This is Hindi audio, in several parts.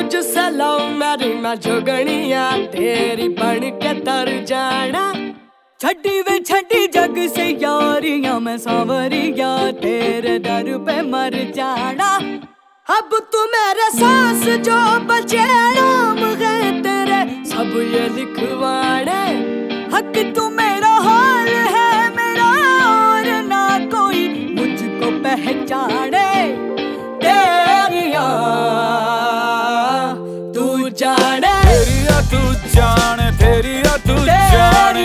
तुझसे लव मेरी मैं जोगणिया तेरी बन के तर जाना। छड्डी वे छड्डी जग से यारियां मैं सांवरिया तेरे दर पे मर जाना। अब तू मेरे सांस जो बचे नाम है तेरे सब ये लिखवाने। हक तू मेरा हाल है मेरा और ना कोई मुझको पहचाने। तेरिया तू जाने, तेरिया तू जाने, तेरिया तू जाने,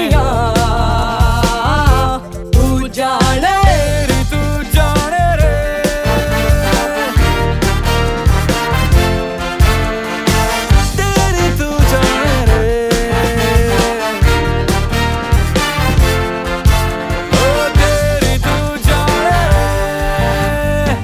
तू जाने, तेरी तू जाने रे। तेरी तू जाने रे, ओ तेरी तू जाने रे।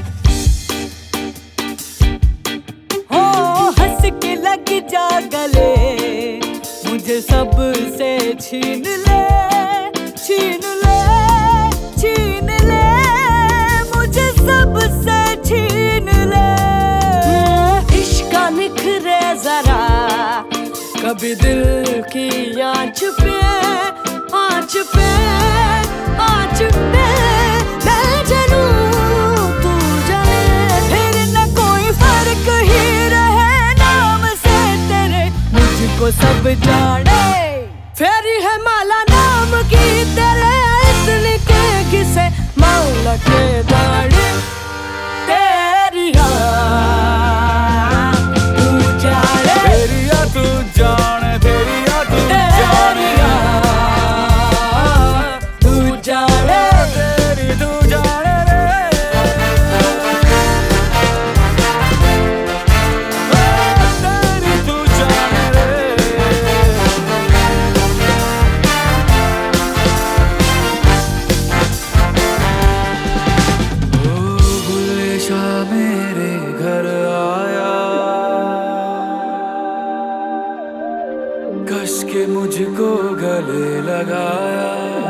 हो हंस के लग जा गले मुझे सबसे छीन ले, छीन ले, छीन ले, मुझे सबसे छीन ले। इश्क निखरे जरा कभी दिल की आँच पे, आँच पे, आँच पे मैं जलूं तू जले। फिर न कोई फर्क ही रहे नाम से तेरे मुझको सब जाने। फेरी है माला नाम की तेरे इतनी के किसे मौला के दाने। तेरिया तू जाने, तेरिया तू जाने, तेरिया तू जाने, तू जाने, तेरी तू जाने रे। तेरी तू जाने रे। ओ बुल्ले शाह मेरे घर आया, कस के मुझको गले लगाया।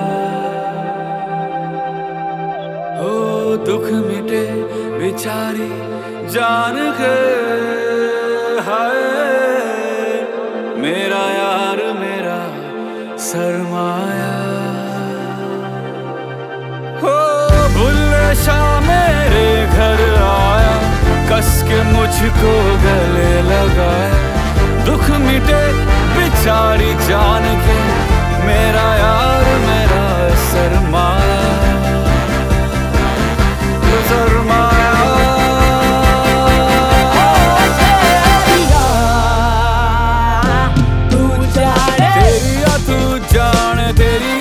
ओ दुख मिटे बेचारी जान के, हाय मेरा यार मेरा सरमाया। हो बुल्ले शाह मेरे घर आया, कस के मुझको गले लगाया। दुख मिटे बेचारी जान के, मेरा यार मेरा सरमाया, सरमाया। तू जाने, तेरिया तू जाने, तेरी